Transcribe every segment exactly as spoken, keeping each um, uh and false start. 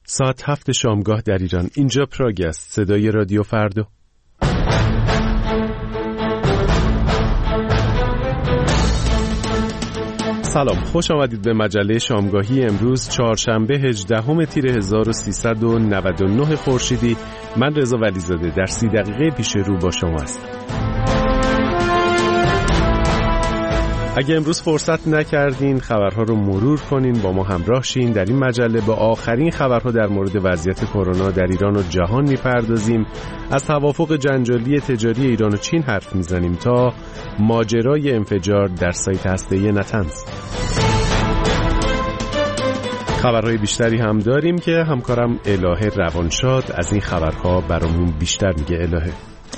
ساعت هفت شامگاه در ایران. اینجا پراگ است، صدای رادیو فردا. سلام، خوش آمدید به مجله شامگاهی امروز چهارشنبه هجدهم تیر هزار و سیصد و نود و نه خورشیدی. من رضا ولیزاده در سی دقیقه پیش رو با شما هستم. اگه امروز فرصت نکردین خبرها رو مرور کنین، با ما همراه شین. در این مجله با آخرین خبرها در مورد وضعیت کرونا در ایران و جهان میپردازیم. از توافق جنجالی تجاری ایران و چین حرف میزنیم تا ماجرای انفجار در سایت هسته‌ای نتنز. خبرهای بیشتری هم داریم که همکارم الهه روانشاد از این خبرها برامون بیشتر میگه. الهه.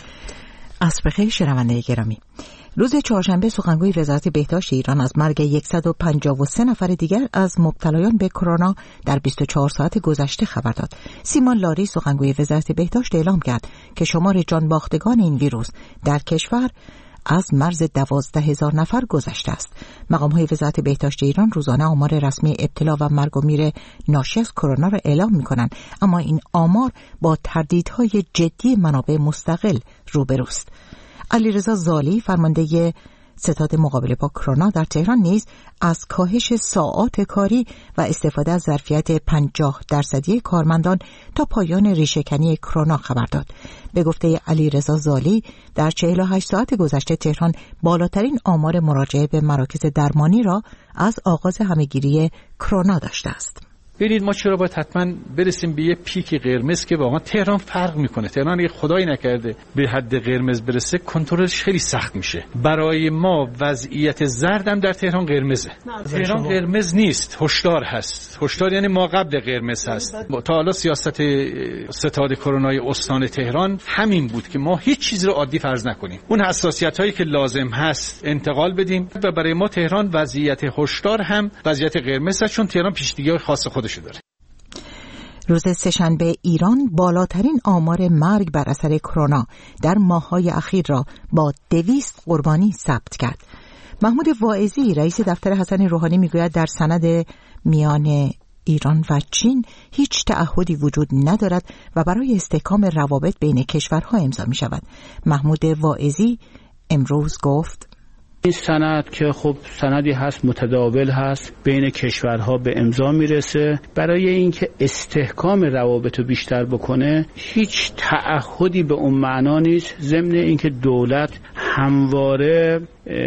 عصر بخیر شنونده گرامی. روز چهارشنبه سخنگوی وزارت بهداشت ایران از مرگ صد و پنجاه و سه نفر دیگر از مبتلایان به کرونا در بیست و چهار ساعت گذشته خبر داد. سیمان لاری سخنگوی وزارت بهداشت اعلام کرد که شمار جانباختگان این ویروس در کشور از مرز دوازده هزار نفر گذشته است. مقام‌های وزارت بهداشت ایران روزانه آمار رسمی ابتلا و مرگ و میر ناشی از کرونا را اعلام می‌کنند، اما این آمار با تردیدهای جدی منابع مستقل روبروست. علیرضا زالی فرمانده ستاد مقابله با کرونا در تهران نیز از کاهش ساعات کاری و استفاده از ظرفیت پنجاه درصدی کارمندان تا پایان ریشه‌کنی کرونا خبر داد. به گفته علیرضا زالی در چهل و هشت ساعت گذشته تهران بالاترین آمار مراجعه به مراکز درمانی را از آغاز همه‌گیری کرونا داشته است. ببینید ما چرا باید حتما برسیم به یه پیک قرمز که واقعا تهران فرق میکنه. تهران اگه خدایی نکرده به حد قرمز برسه کنترلش خیلی سخت میشه. برای ما وضعیت زردم در تهران قرمزه. تهران قرمز نیست، هشدار هست. هشدار یعنی ما قبل قرمز هست. تا حالا سیاست ستاد کرونای استان تهران همین بود که ما هیچ چیز رو عادی فرض نکنیم. اون حساسیت هایی که لازم هست انتقال بدیم و برای ما تهران وضعیت هشدار هم وضعیت قرمز است، چون تهران پیش‌دیگی خاص خود داره. روز سه‌شنبه ایران بالاترین آمار مرگ بر اثر کرونا در ماه‌های اخیر را با دویست قربانی ثبت کرد. محمود واعظی رئیس دفتر حسن روحانی میگوید در سند میان ایران و چین هیچ تعهدی وجود ندارد و برای استحکام روابط بین کشورها امضا می شود. محمود واعظی امروز گفت این سند که خب سندی هست متداول هست بین کشورها به امضا میرسه، برای اینکه استحکام روابط رو بیشتر بکنه هیچ تعهدی به اون معنا نیست، ضمن اینکه دولت همواره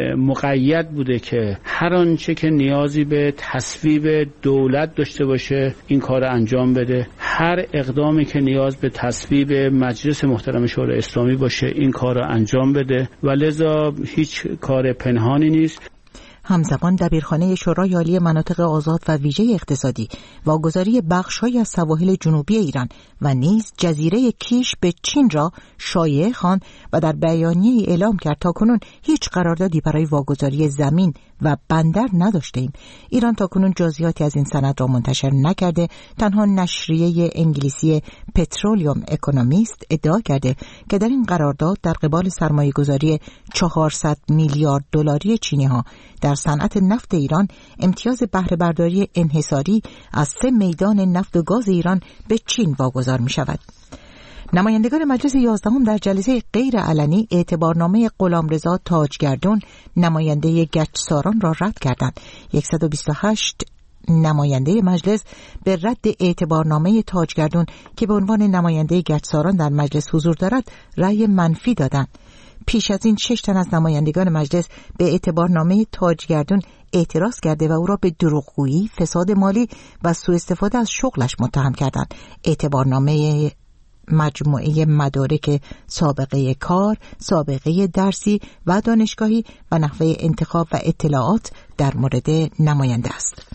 مقید بوده که هر آنچه که نیازی به تصویب دولت داشته باشه این کار انجام بده، هر اقدامی که نیاز به تصویب مجلس محترم شورای اسلامی باشه این کار انجام بده و لذا هیچ کار پنهانی نیست. همزمان دبیرخانه شورای عالی مناطق آزاد و ویژه اقتصادی واگذاری بخش‌هایی از سواحل جنوبی ایران و نیز جزیره کیش به چین را شایعه خواند و در بیانیه‌ای اعلام کرد تاکنون هیچ قراردادی برای واگذاری زمین و بندر نداشتیم. ایران تاکنون جزئیاتی از این سند را منتشر نکرده. تنها نشریه انگلیسی پترولیوم اکونومیست ادعا کرده که در این قرارداد در قبال سرمایه‌گذاری چهارصد میلیارد دلاری چینی‌ها در صنعت نفت ایران امتیاز بهره برداری انحصاری از سه میدان نفت و گاز ایران به چین واگذار می شود. نمایندگان مجلس یازدهم در جلسه غیر علنی اعتبارنامه غلامرضا تاجگردون نماینده گچساران را رد کردند. صد و بیست و هشت نماینده مجلس به رد اعتبارنامه تاجگردون که به عنوان نماینده گچساران در مجلس حضور دارد رأی منفی دادند. پیش از این شش تن از نمایندگان مجلس به اعتبارنامه تاجگردون اعتراض کرده و او را به دروغگویی، فساد مالی و سوء استفاده از شغلش متهم کردند. اعتبارنامه مجموعه مدارک سابقه کار، سابقه درسی و دانشگاهی و نحوه انتخاب و اطلاعات در مورد نماینده است.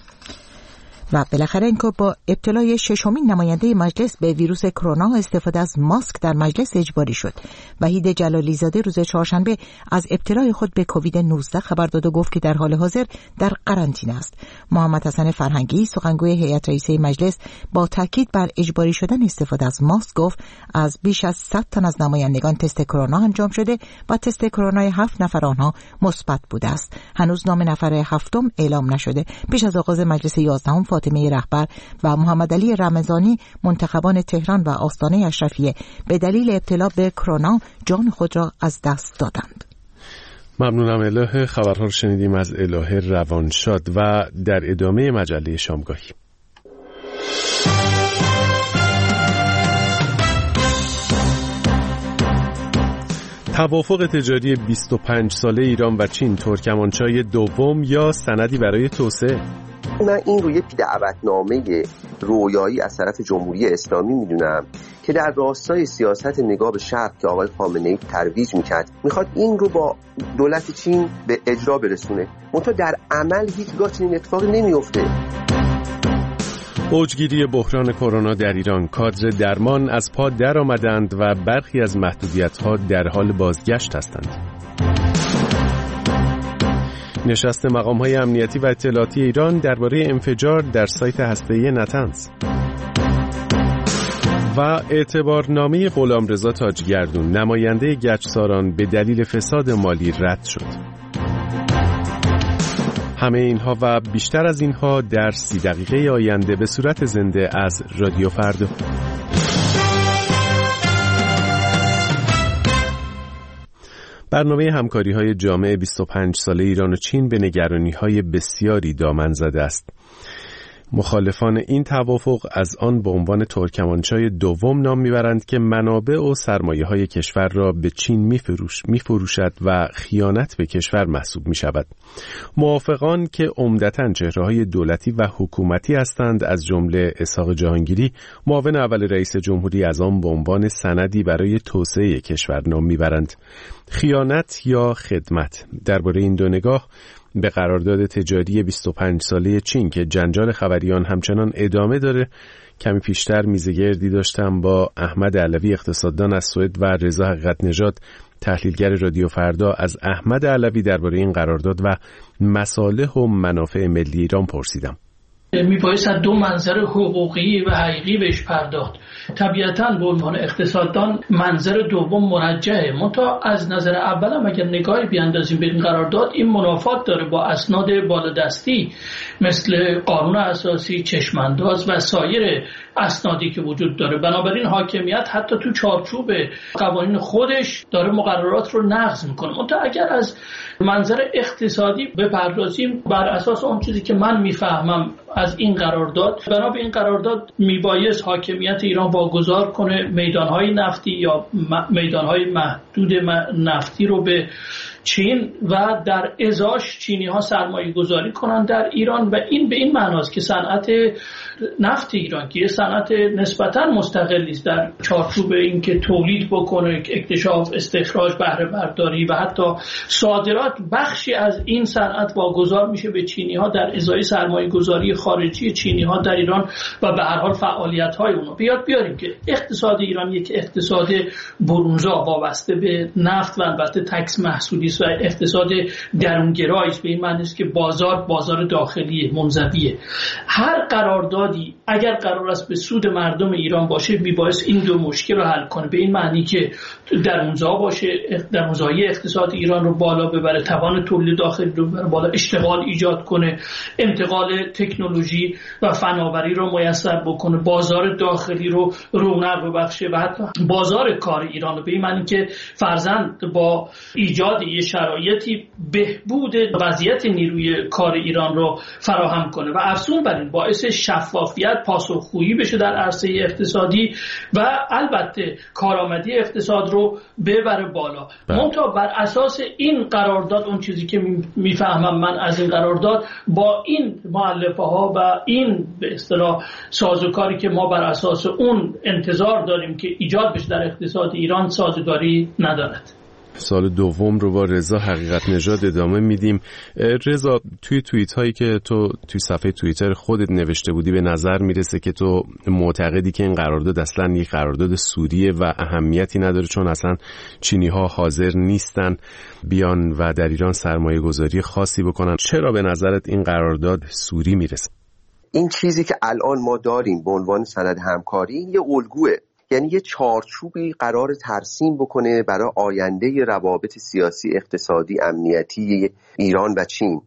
و بالاخره اینکه با ابتلای ششمین نماینده مجلس به ویروس کرونا استفاده از ماسک در مجلس اجباری شد. وحید جلالی زاده روز چهارشنبه از ابتلای خود به کووید نوزده خبر داد و گفت که در حال حاضر در قرنطینه است. محمد حسن فرهنگی سخنگوی هیئت رئیسه مجلس با تاکید بر اجباری شدن استفاده از ماسک گفت از بیش از صد تن از نمایندگان تست کرونا انجام شده و تست کرونای هفت نفر آنها مثبت بوده است. هنوز نام نفر هفتم اعلام نشده. پیش از آغاز مجلس یازدهم فاطمه رهبر و محمد علی رمضانی منتخبان تهران و آستانه اشرفیه به دلیل ابتلا به کرونا جان خود را از دست دادند. ممنونم الهه. خبرها رو شنیدیم از الهه روانشاد و در ادامه مجله شامگاهی. توافق تجاری بیست و پنج ساله ایران و چین، ترکمانچای دوم یا سندی برای توسعه؟ من این رو یک دعوتنامه رویایی از طرف جمهوری اسلامی میدونم که در راستای سیاست نگاه به شرق که آقای خامنه‌ای ترویج میکرد، میخواد این رو با دولت چین به اجرا برسونه، منتها در عمل هیچگاه چنین اتفاقی نمیفته. اوجگیری بحران کرونا در ایران، کادر درمان از پا در آمدند و برخی از محدودیت‌ها در حال بازگشت هستند. نشست مقام‌های امنیتی و اطلاعاتی ایران درباره انفجار در سایت هسته‌ای نتنز و اعتبارنامه غلامرضا تاجگردون، نماینده گچساران، به دلیل فساد مالی رد شد. همه اینها و بیشتر از اینها در سی دقیقه آینده به صورت زنده از رادیو فردا. برنامه همکاری‌های جامع بیست و پنج ساله ایران و چین به نگرانی‌های بسیاری دامن زده است. مخالفان این توافق از آن به عنوان ترکمانچای دوم نام میبرند که منابع و سرمایه‌های کشور را به چین میفروش میفروشد و خیانت به کشور محسوب میشود. موافقان که عمدتاً چهره‌های دولتی و حکومتی هستند، از جمله اسحاق جهانگیری، معاون اول رئیس جمهوری، از آن به عنوان سندی برای توسعه کشور نام میبرند. خیانت یا خدمت، درباره این دو نگاه به قرارداد تجاری بیست و پنج ساله چین که جنجال خبریان همچنان ادامه داره، کمی پیشتر میزگردی داشتم با احمد علوی اقتصاددان از سوئد و رضا حقیقت نژاد تحلیلگر رادیو فردا از احمد علوی درباره این قرارداد و مصالح و منافع ملی ایران پرسیدم. میبایست دو منظر حقوقی و حقیقی بهش پرداخت. طبیعتاً به عنوان اقتصاددان منظر دوم مرجحه، منتها از نظر اول هم اگر نگاهی بیاندازیم به این قرارداد، این منافات داره با اسناد بالادستی مثل قانون اساسی، چشمانداز و سایر اسنادی که وجود داره. بنابراین حاکمیت حتی تو چارچوب قوانین خودش داره مقررات رو نقض میکنه. منتها اگر از منظر اقتصادی بپردازیم، بر اساس اون چیزی که من میفهمم از این قرارداد، بنا به این قرارداد میبایست حاکمیت ایران واگذار کنه میدانهای نفتی یا میدانهای محدود نفتی رو به چین و در ازاش چینی ها سرمایه گذاری کنند در ایران، و این به این معناست که صنعت نفت ایران که یه صنعت نسبتاً مستقلی است در چارچوب اینکه تولید بکنه، اکتشاف، استخراج، بهره برداری و حتی صادرات، بخشی از این صنعت واگذار میشه به چینی ها در ازای سرمایه گذاری خارجی چینی ها در ایران و به هر حال فعالیت های اونها. بیاد بیاریم که اقتصاد ایران یک اقتصاد برونزا وابسته به نفت و البته تکس محصولی و اقتصاد درونگرایی است، به این معنی است که بازار بازار داخلی منزویه. هر قراردادی اگر قرار است به سود مردم ایران باشه، میبایست این دو مشکل رو حل کنه، به این معنی که درونزا باشه، درونزایی اقتصاد ایران رو بالا ببره، توان تولید داخلی رو ببره بالا، اشتغال ایجاد کنه، انتقال تکنولوژی و فناوری رو میسر بکنه، بازار داخلی رو رونق ببخشه و حتی بازار کار ایران رو، به این معنی که فرضاً با ایجاد یه شرایطی بهبود وضعیت نیروی کار ایران رو فراهم کنه و افزون بر این باعث شفافیت، پاسخگویی بشه در عرصه اقتصادی و البته کارآمدی اقتصاد رو ببره بالا. منتها بر اساس این قرارداد، اون چیزی که میفهمم من از این قرارداد، با این مؤلفه ها و این به اصطلاح سازوکاری که ما بر اساس اون انتظار داریم که ایجاد بشه در اقتصاد ایران، سازگاری ندارد. سال دوم رو با رضا حقیقت نژاد ادامه میدیم. رضا، توی توییت هایی که تو توی صفحه توییتر خودت نوشته بودی، به نظر میرسه که تو معتقدی که این قرارداد اصلا یک قرارداد سوریه و اهمیتی نداره، چون اصلا چینی ها حاضر نیستن بیان و در ایران سرمایه گذاری خاصی بکنن. چرا به نظرت این قرارداد سوری میرسه؟ این چیزی که الان ما داریم به عنوان سند همکاری یه الگوه، یعنی یه چارچوبی قرار ترسیم بکنه برای آینده روابط سیاسی، اقتصادی، امنیتی ایران و چین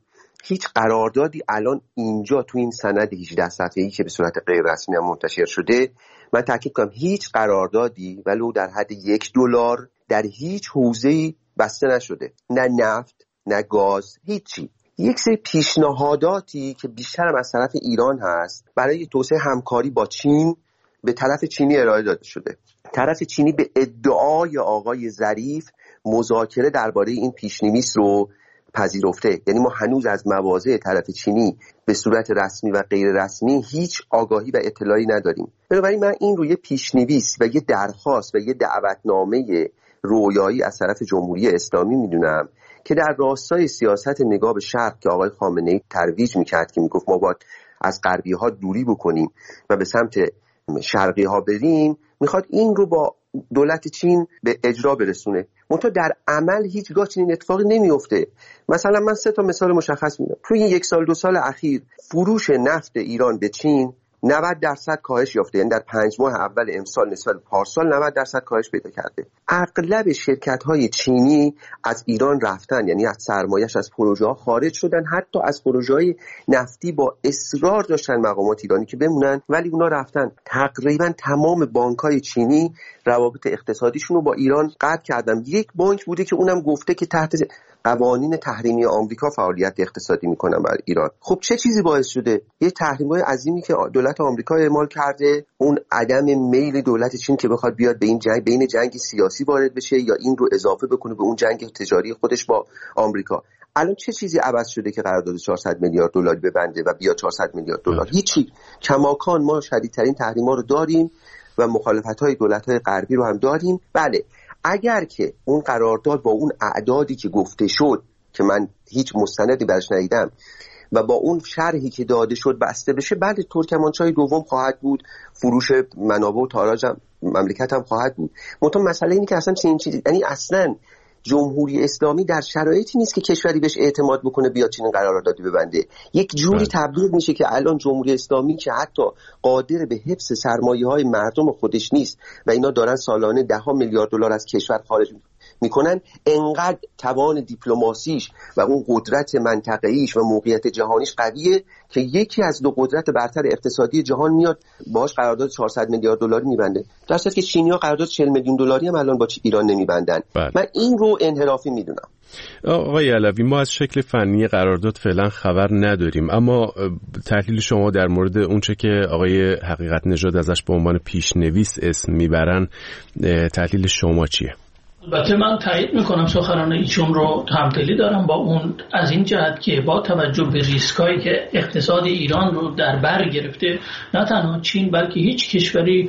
هیچ قراردادی الان اینجا تو این سند هجده صفحه‌ای که به صورت غیر رسمی هم منتشر شده، من تاکید کنم هیچ قراردادی ولو در حد یک دلار در هیچ حوزه‌ای بسته نشده، نه نفت نه گاز، هیچی. یک سری پیشنهاداتی که بیشتر از طرف ایران هست برای توسعه همکاری با چین به طرف چینی ارائه داده شده. طرف چینی به ادعای آقای ظریف مذاکره درباره این پیش‌نویس رو پذیرفته. یعنی ما هنوز از مواضع طرف چینی به صورت رسمی و غیر رسمی هیچ آگاهی و اطلاعی نداریم. بنابراین من این رو یه پیش‌نویس و یه درخواست و یه دعوتنامه رویایی از طرف جمهوری اسلامی میدونم که در راستای سیاست نگاه به شرق که آقای خامنه‌ای ترویج میکرد که میگفت ما باید از غربی ها دوری بکنیم و به سمت شرقی ها بریم، میخواد این رو با دولت چین به اجرا برسونه. منتها در عمل هیچگاه چنین اتفاقی نمیفته. مثلا من سه تا مثال مشخص میدم. توی این یک سال دو سال اخیر فروش نفت ایران به چین نود درصد کاهش یافته، یعنی در پنج ماه اول امسال نسبت به پارسال نود درصد کاهش پیدا کرده. اغلب شرکت‌های چینی از ایران رفتن، یعنی از سرمایه‌اش از پروژه‌ها خارج شدن، حتی از پروژه‌های نفتی با اصرار داشتن مقامات ایرانی که بمونن ولی اونا رفتن. تقریبا تمام بانک‌های چینی روابط اقتصادیشون رو با ایران قطع کردن. یک بانک بوده که اونم گفته که تحت قوانین تحریمی آمریکا فعالیت اقتصادی میکنن بر ایران. خب چه چیزی باعث شده؟ یه تحریم‌های عظیمی که دولت آمریکا اعمال کرده، اون عدم میل دولت چین که بخواد بیاد به این جنگ بین جنگ سیاسی وارد بشه یا این رو اضافه بکنه به اون جنگ تجاری خودش با آمریکا. الان چه چیزی عوض شده که قرارداد چهارصد میلیارد دلاری ببنده و بیا چهارصد میلیارد دلار؟ هیچی. کماکان ما شدیدترین تحریم‌ها رو داریم و مخالفت‌های دولت‌های غربی رو هم داریم. بله، اگر که اون قرارداد با اون اعدادی که گفته شد که من هیچ مستندی برش ندیدم و با اون شرحی که داده شد بسته بشه، بعد ترکمانچای دوم خواهد بود، فروش منابع و تاراج مملکت هم خواهد بود. منتها مسئله اینه که اصلا چنین چیزی، یعنی اصلا جمهوری اسلامی در شرایطی نیست که کشوری بهش اعتماد بکنه بیاد چنین قراردادی ببنده. یک جوری تبدیل میشه که الان جمهوری اسلامی که حتی قادر به حفظ سرمایه‌های مردم خودش نیست و اینا دارن سالانه ده ها میلیارد دلار از کشور خارج میکنن، انقدر توان دیپلماسیش و اون قدرت منطقه‌ایش و موقعیت جهانیش قویه که یکی از دو قدرت برتر اقتصادی جهان میاد باهاش قرارداد چهارصد میلیارد دلاری میبنده، در صورتی که چینی‌ها قرارداد چهل میلیون دلاری هم الان با ایران نمیبندن. من این رو انحرافی میدونم. آقای علوی، ما از شکل فنی قرارداد فعلا خبر نداریم، اما تحلیل شما در مورد اونچه که آقای حقیقت نژاد ازش به عنوان پیش‌نویس اسم میبرن، تحلیل شما چیه؟ البته من تایید میکنم سخنان ایشون رو، همدلی دارم با اون از این جهت که با توجه به ریسکایی که اقتصاد ایران رو در بر گرفته، نه تنها چین بلکه هیچ کشوری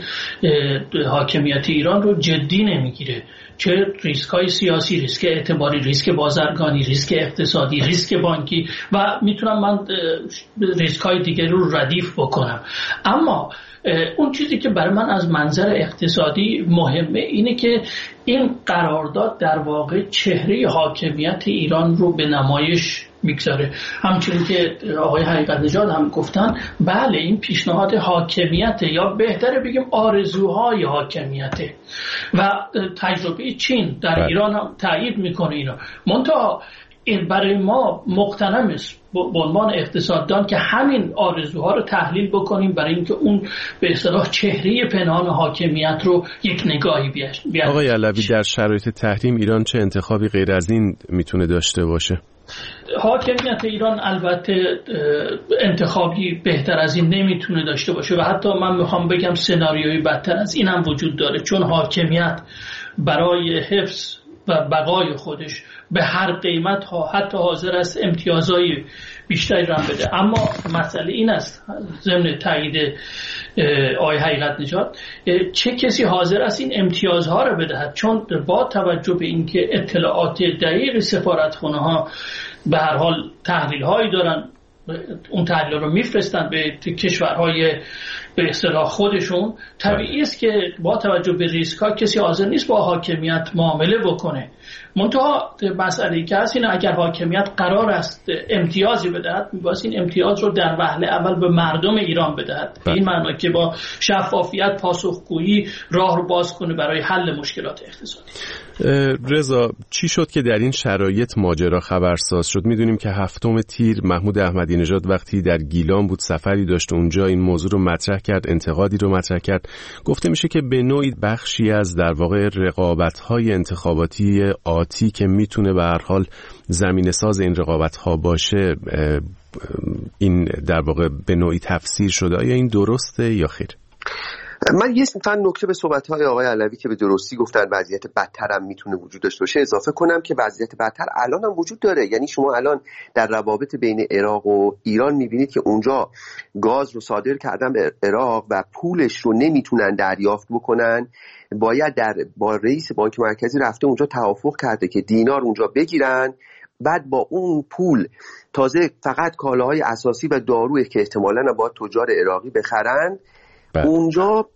حاکمیت ایران رو جدی نمیگیره، چه ریسکای سیاسی، ریسک اعتباری، ریسک بازرگانی، ریسک اقتصادی، ریسک بانکی و میتونم من ریسکای دیگری رو ردیف بکنم. اما اون چیزی که برای من از منظر اقتصادی مهمه اینه که این قرارداد در واقع چهره حاکمیت ایران رو به نمایش میگذاره. همچنین که آقای حقیقت نژاد هم گفتن، بله این پیشنهاد حاکمیت، یا بهتره بگیم آرزوهای حاکمیت و تجربه چین در بله. ایران هم تایید میکنه اینا. منتها برای ما مقتنم است به عنوان اقتصاددان که همین آرزوها رو تحلیل بکنیم برای اینکه اون به اصطلاح چهره پنهان حاکمیت رو یک نگاهی بیاد. آقای علوی، در شرایط تحریم ایران چه انتخابی غیر از این میتونه داشته باشه؟ حاکمیت ایران البته انتخابی بهتر از این نمیتونه داشته باشه و حتی من میخوام بگم سناریوی بدتر از این هم وجود داره، چون حاکمیت برای حفظ و بقای خودش به هر قیمت ها حتی حاضر است امتیازهای بیشتری رم بده. اما مسئله این است، ضمن تایید آقای حقیقت نژاد، چه کسی حاضر است این امتیازها رو بدهد؟ چون با توجه به اینکه اطلاعات دقیق سفارتخانه ها به هر حال تحلیل هایی دارن، اون تحلیل رو میفرستن به کشورهای به اصطلاح خودشون، طبیعی است که با توجه به ریسک‌ها کسی حاضر نیست با حاکمیت معامله بکنه. منتها مسئله که هست اینه اگر حاکمیت قرار است امتیازی بدهد، می‌باید این امتیاز رو در وهله اول به مردم ایران بدهد. به این معنی که با شفافیت پاسخگویی راه رو باز کنه برای حل مشکلات اقتصادی. رضا، چی شد که در این شرایط ماجرا خبرساز شد؟ میدونیم که هفتم تیر محمود احمدی نژاد وقتی در گیلان بود سفری داشت اونجا این موضوع رو مطرح کرد، انتقادی رو مطرح کرد. گفته میشه که به نوعی بخشی از در واقع رقابت‌های انتخاباتی آتی که میتونه به هر حال زمینه ساز این رقابت‌ها باشه، این در واقع به نوعی تفسیر شده. آیا این درسته یا خیر؟ من یه فن نکته به صحبت‌های آقای علوی که به درستی گفتن وضعیت بدتر هم میتونه وجود داشته باشه اضافه کنم که وضعیت بدتر الان هم وجود داره. یعنی شما الان در روابط بین عراق و ایران میبینید که اونجا گاز رو صادر کردن به عراق و پولش رو نمیتونن دریافت بکنن. باید در با رئیس بانک مرکزی رفته اونجا توافق کرده که دینار اونجا بگیرن، بعد با اون پول تازه فقط کالاهای اساسی و دارویی که احتمالاً با تجار عراقی بخرن اونجا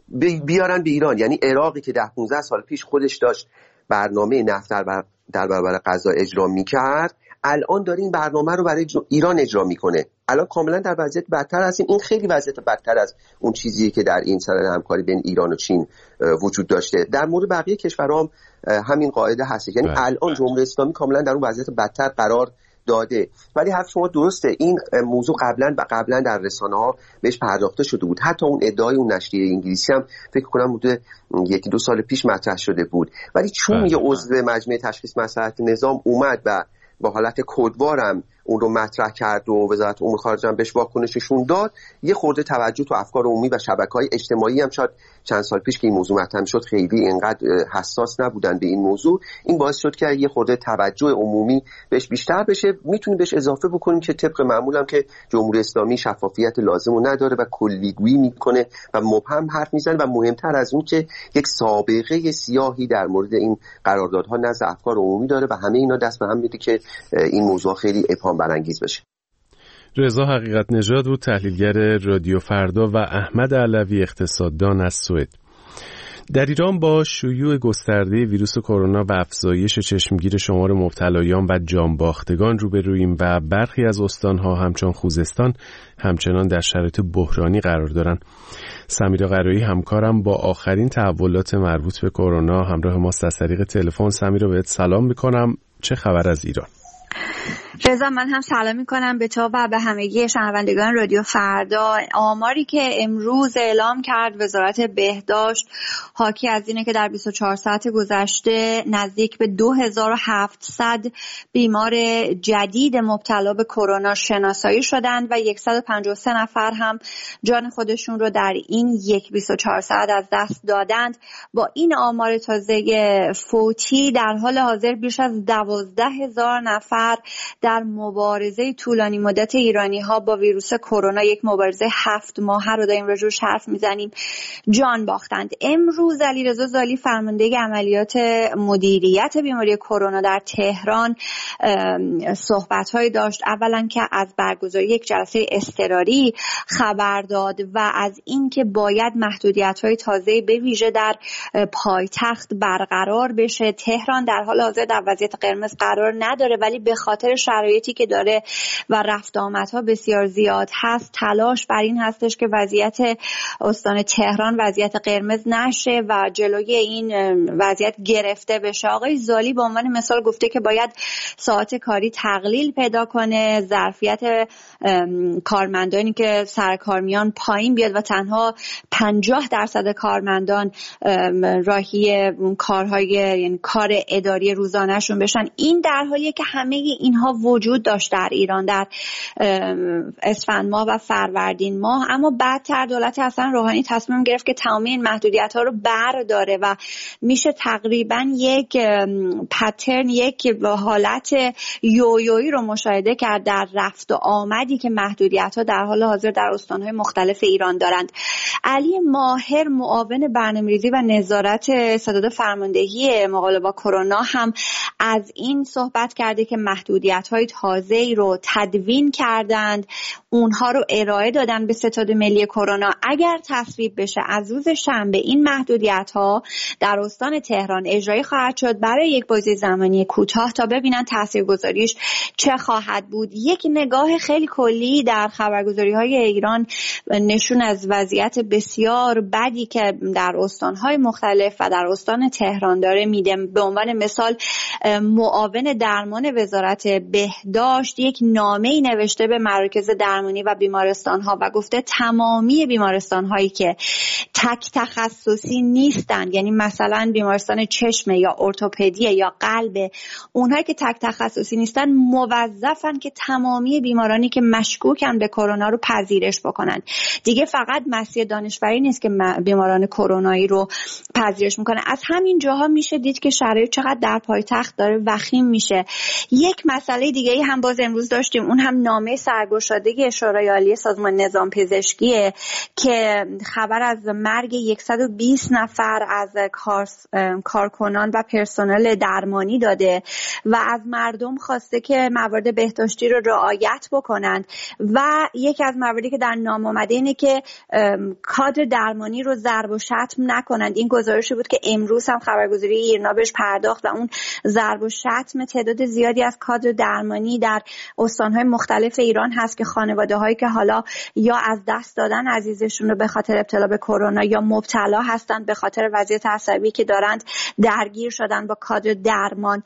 بیارن به ایران. یعنی عراقی که ده پانزده سال پیش خودش داشت برنامه نفت در, در برابر غزه اجرا میکرد، الان داره این برنامه رو برای ایران اجرا میکنه. الان کاملا در وضعیت بدتر هستیم. این خیلی وضعیت بدتر از اون چیزیه که در این سند همکاری بین ایران و چین وجود داشته. در مورد بقیه کشورها هم همین قاعده هست. یعنی الان جمهوری اسلامی کاملا در اون وضعیت بدتر قرار داده. ولی حرف شما درسته، این موضوع قبلا و قبلا در رسانه‌ها بهش پرداخته شده بود. حتی اون ادعای اون نشریه انگلیسی هم فکر کنم حدود یکی دو سال پیش مطرح شده بود. ولی چون یه عضو مجمع تشخیص مصلحت نظام اومد و با حالت کدوارم اون رو مطرح کرد و وزارت امور خارجه هم بهش واکنششون داد، یه خورده توجه تو افکار عمومی و شبکه‌های اجتماعی هم شاید چند سال پیش که این موضوع مطرح شد خیلی اینقدر حساس نبودن به این موضوع. این باعث شد که یه خورده توجه عمومی بهش بیشتر بشه. میتونیم بهش اضافه بکنیم که طبق معمول هم که جمهوری اسلامی شفافیت لازمو نداره و کلیگویی میکنه و مبهم حرف میزنه و مهمتر از اون که یک سابقه سیاهی در مورد این قراردادها نزد افکار عمومی داره و همه اینا دست به هم میده که این موضوع خیلی ابهام برانگیز بشه. رضا حقیقت نژاد بود، تحلیلگر رادیو فردا، و احمد علوی اقتصاددان از سوئد. در ایران با شیوع گسترده ویروس کرونا و افزایش چشمگیر شمار مبتلایان و جانباختگان روبروییم و برخی از استان‌ها همچون خوزستان همچنان در شرایط بحرانی قرار دارند. سمیرا قرایی همکارم با آخرین تحولات مربوط به کرونا همراه ماست از طریق تلفن. سمیرا بهت سلام می‌کنم. چه خبر از ایران؟ رضا، من هم سلام میکنم به تو و به همگی شنوندگان رادیو فردا. آماری که امروز اعلام کرد وزارت بهداشت حاکی از اینه که در بیست و چهار ساعت گذشته نزدیک به دو هزار و هفتصد بیمار جدید مبتلا به کرونا شناسایی شدند و صد و پنجاه و سه نفر هم جان خودشون رو در این یک بیست و چهار ساعت از دست دادند. با این آمار تازه فوتی در حال حاضر بیش از دوازده هزار نفر در مبارزه طولانی مدت ایرانی ها با ویروس کرونا، یک مبارزه هفت ماهه رو داریم راجعش حرف میزنیم، جان باختند. امروز علیرضا زالی فرمانده عملیات مدیریت بیماری کرونا در تهران صحبت‌هایی داشت. اولا که از برگزاری یک جلسه اضطراری خبر داد و از اینکه باید محدودیت‌های تازه به ویژه در پایتخت برقرار بشه. تهران در حال حاضر در وضعیت قرمز قرار نداره، ولی به خاطر شرایطی که داره و رفت آمدها بسیار زیاد هست، تلاش بر این هستش که وضعیت استان تهران وضعیت قرمز نشه و جلوی این وضعیت گرفته بشه. آقای زالی به عنوان مثال گفته که باید ساعت کاری تقلیل پیدا کنه، ظرفیت کارمندانی که سرکار میان پایین بیاد و تنها پنجاه درصد کارمندان راهی کارهای یعنی کار اداری روزانهشون بشن. این در حالیه که همه اینها وجود داشت در ایران در اسفند ماه و فروردین ماه، اما بعدتر دولت حسن روحانی تصمیم گرفت که تمام این محدودیت ها رو برداره و میشه تقریبا یک پترن، یک حالت یویویی رو مشاهده کرد در رفت و آمدی که محدودیت ها در حال حاضر در استانهای مختلف ایران دارند. علی ماهر معاون برنامه‌ریزی و نظارت ستاد فرماندهی مقابله با کرونا هم از این صحبت کرده که محدودیت‌های تازه‌ای رو تدوین کردند. اونها رو ارائه دادن به ستاد ملی کرونا. اگر تصویب بشه از روز شنبه این محدودیت ها در استان تهران اجرایی خواهد شد برای یک بازه زمانی کوتاه تا ببینن تاثیرگذاریش چه خواهد بود. یک نگاه خیلی کلی در خبرگزاری های ایران نشون از وضعیت بسیار بدی که در استان‌های مختلف و در استان تهران داره میده. به عنوان مثال معاون درمان وزارت بهداشت یک نامه‌ای نوشته به مراکز درمانی و بیمارستان‌ها و گفته تمامی بیمارستان‌هایی که تک تخصصی نیستند، یعنی مثلا بیمارستان چشم یا ارتوپدی یا قلب، اونهایی که تک تخصصی نیستن موظفن که تمامی بیمارانی که مشکوکن به کرونا رو پذیرش بکنن. دیگه فقط مسیح دانشوری نیست که بیماران کرونایی رو پذیرش میکنه. از همین جاها میشه دید که شرایط چقدر در پایتخت داره وخیم میشه. یک مسئله دیگه ای هم باز امروز داشتیم، اون هم نامه سرگشادگی شورای عالی سازمان نظام پزشکیه که خبر از مرگ صد و بیست نفر از کار، کارکنان و پرسنل درمانی داده و از مردم خواسته که موارد بهداشتی رو رعایت بکنند و یکی از مواردی که در نام اومده اینه که کادر درمانی رو ضرب و شتم نکنند. این گزارشی بود که امروز هم خبرگزاری ایرنا بهش پرداخت و اون ضرب و شتم تعداد زیادی از کادر درمانی در استان‌های مختلف ایران هست که خانواده‌هایی که حالا یا از دست دادن عزیزشون رو به خاطر ابتلا به کرونا یا مبتلا هستند به خاطر وضعیت عصبی که دارند درگیر شدن با کادر درمان.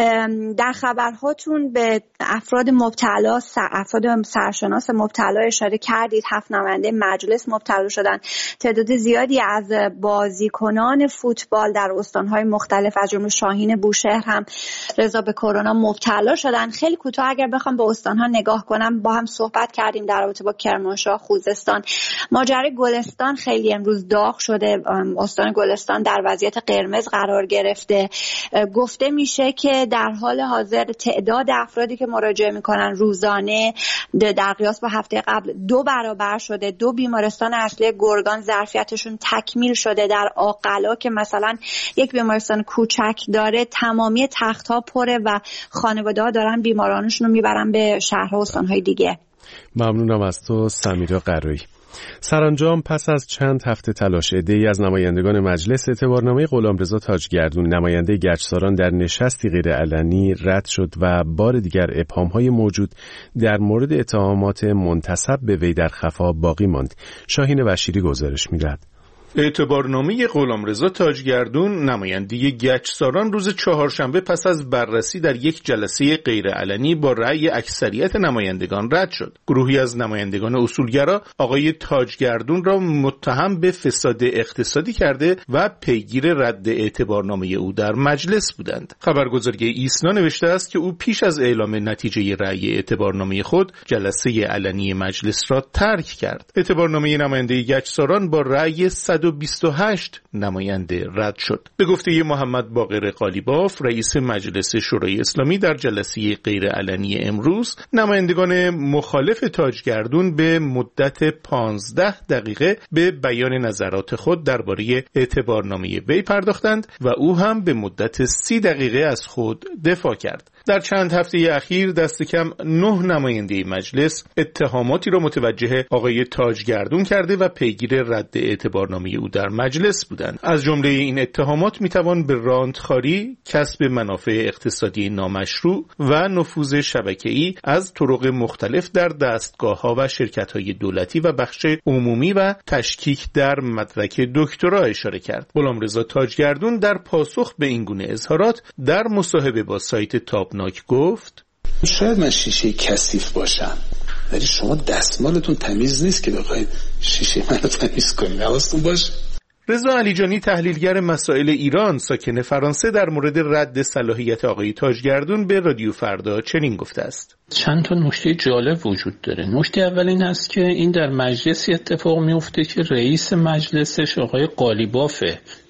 در خبرهاتون به افراد مبتلا افراد سرشناس مبتلا اشاره کردید. هفت نماینده مجلس مبتلا شدن. تعداد زیادی از بازیکنان فوتبال در استان‌های مختلف از جمله شاهین بوشهر هم رضا به کرونا مبتلا شدن. خیلی کوتاه اگر بخوام به استان‌ها نگاه کنم، با هم صحبت کردیم در رابطه با کرمانشاه، خوزستان. ماجرای گلستان خیلی امروز داغ شده. استان گلستان در وضعیت قرمز قرار گرفته. گفته میشه که در حال حاضر تعداد افرادی که مراجعه میکنن روزانه در قیاس با هفته قبل دو برابر شده. دو بیمارستان اصلی گرگان ظرفیتشون تکمیل شده. در آقلا که مثلا یک بیمارستان کوچک داره تمامی تخت‌ها پره و خانواده‌ها دارن بیمارانشون رو میبرن به شهرها و استان‌های دیگه. ممنونم از تو سمیرا قرایی. سرانجام پس از چند هفته تلاش عده‌ای از نمایندگان مجلس اعتبارنامه غلامرضا تاجگردون نماینده گچساران در نشستی غیرعلنی رد شد و بار دیگر ابهام‌های موجود در مورد اتهامات منتسب به وی در خفا باقی ماند. شاهین بشیری گزارش می‌دهد. اعتبارنامه غلامرضا تاجگردون نماینده گچساران روز چهارشنبه پس از بررسی در یک جلسه غیرعلنی با رأی اکثریت نمایندگان رد شد. گروهی از نمایندگان اصولگرا آقای تاجگردون را متهم به فساد اقتصادی کرده و پیگیر رد اعتبارنامه او در مجلس بودند. خبرگزاری ایسنا نوشته است که او پیش از اعلام نتیجه رأی اعتبارنامه خود جلسه علنی مجلس را ترک کرد. اعتبارنامه نماینده گچساران با رأی صد و بیست و هشت نماینده رد شد. به گفته محمد باقر قالیباف رئیس مجلس شورای اسلامی در جلسه غیرعلنی امروز نمایندگان مخالف تاجگردون به مدت پانزده دقیقه به بیان نظرات خود درباره اعتبارنامه وی پرداختند و او هم به مدت سی دقیقه از خود دفاع کرد. در چند هفته اخیر دست کم نه نماینده مجلس اتهاماتی را متوجه آقای تاجگردون کرده و پیگیر رد اعتبارنامه او در مجلس بودند. از جمله این اتهامات میتوان به راندخواری، کسب منافع اقتصادی نامشروع و نفوذ شبکه‌ای از طرق مختلف در دستگاه‌ها و شرکت‌های دولتی و بخش عمومی و تشکیک در مدرک دکترا اشاره کرد. غلامرضا تاجگردون در پاسخ به این گونه اظهارات در مصاحبه با سایت تابناک گفت: شاید من شیشه کثیف باشم، ولی شما دستمالتون تمیز نیست که بخواید شیشه منو تمیز کنید. حواستون باشه. رضا علیجانی تحلیلگر مسائل ایران ساکن فرانسه در مورد رد صلاحیت آقای تاجگردون به رادیو فردا چنین گفته است: چند تا نکته جالب وجود داره. نکته اول این است که این در مجلسی اتفاق میفته که رئیس مجلسش آقای قالیبافه